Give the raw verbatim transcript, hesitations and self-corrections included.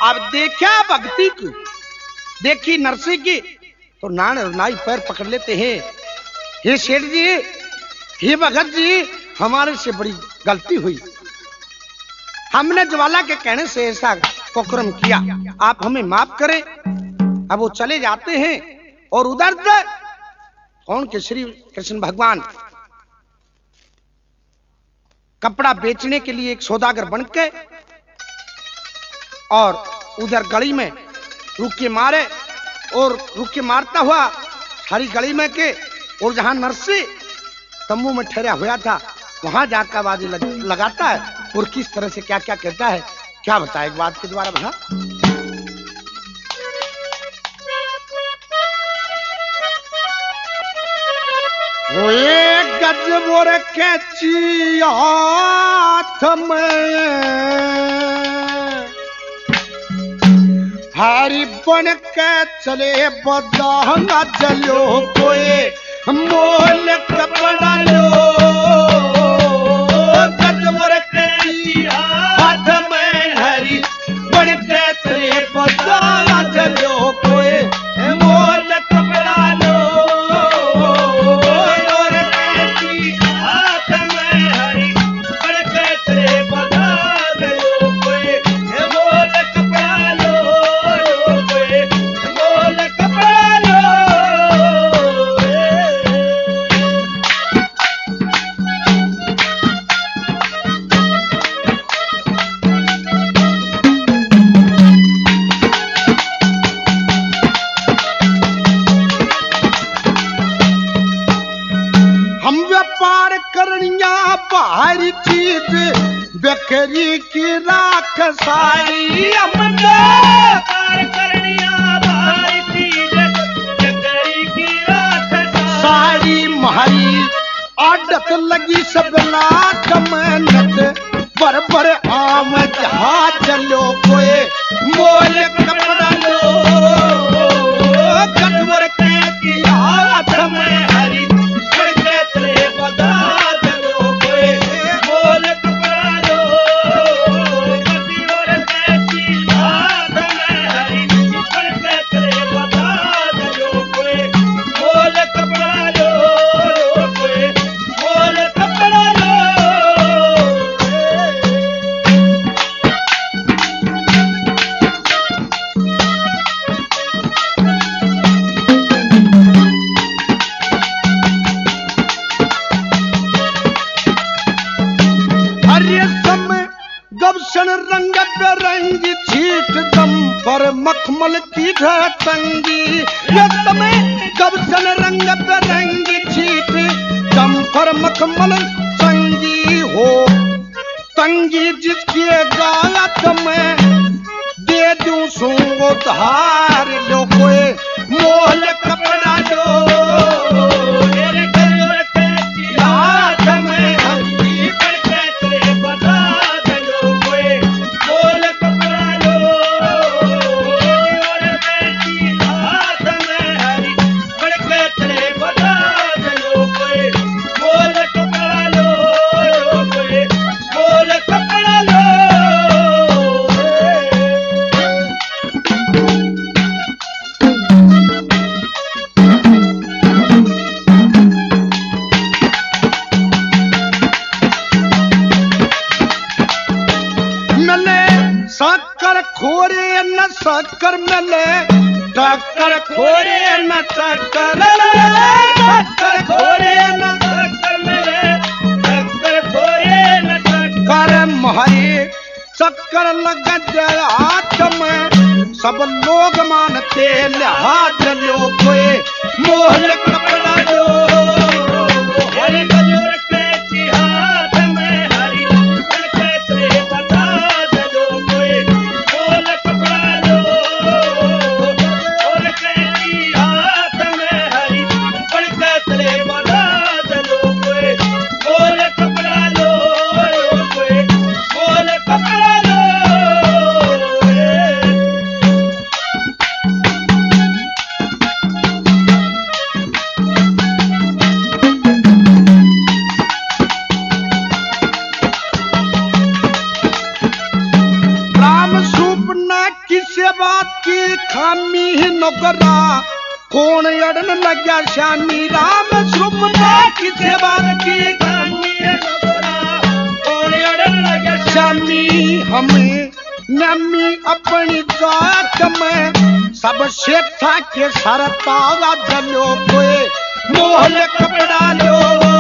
अब देखा भक्ति की, देखी नरसी की, तो नान और नाई पैर पकड़ लेते हैं। हे सेठ जी, हे भगत जी, हमारे से बड़ी गलती हुई, हमने ज्वाला के कहने से ऐसा कुकर्म किया, आप हमें माफ करें। अब वो चले जाते हैं और उधर से कौन के श्री कृष्ण भगवान कपड़ा बेचने के लिए एक सौदागर बन के और उधर गली में रुक के मारे, और रुक के मारता हुआ हरी गली में के, और जहां नरसी तंबू में ठहरा हुआ था वहां जाकर आवाज लग, लगाता है और किस तरह से क्या क्या कहता है, क्या बताए एक बात के द्वारा भला। गजबोर के हाथ में हरी बन के चले बदांगा चलो, कोई मोल कपड़ा लो। गजबोर के हाथ में हरी बन के चले बदांगा चलो, कोई मोल कपड़ा लो। बाहरी चीज बेकरी की राख सारी, हमने करनिया बाहरी चीज बेकरी की राख सारी। महरी आदत लगी सब लाख मेहनत, पर पर आम जहा चलो, कोई मोल कपड़ा लो। गजबर के हाथ में हरी करके चले बदा रंग बेरंगी छीट दम पर मखमल की तंगी। समय गबसन रंग बेरंगी छीट दम पर मखमल संगी हो, तंगी जिसके गायत में दे दूं सो उधार लो, कोई मोल कपड़ा लो। शक्कर मिले टक्कर खोरे न टक्कर, टक्कर खोरे न टक्कर मिले, टक्कर खोरे न टक्कर। महरी चक्कर लग जाए हाथ में, सब लोग मानते लिहाज लो, कोई मोल कपड़ा लो। हरी गजर के हाथ में हरी करके चले बता दो, कोई मोल कपड़ा लो। किसे बात की खामी ही नौकरा कौन अड़न लग्या श्यामी राम शुभ किसे बात की खामी है नौकरा कौन अड़न लग्या श्यामी हमें नमी अपनी जात में सब शेठा के सरतावा जलो कोई मोहल कपड़ा लो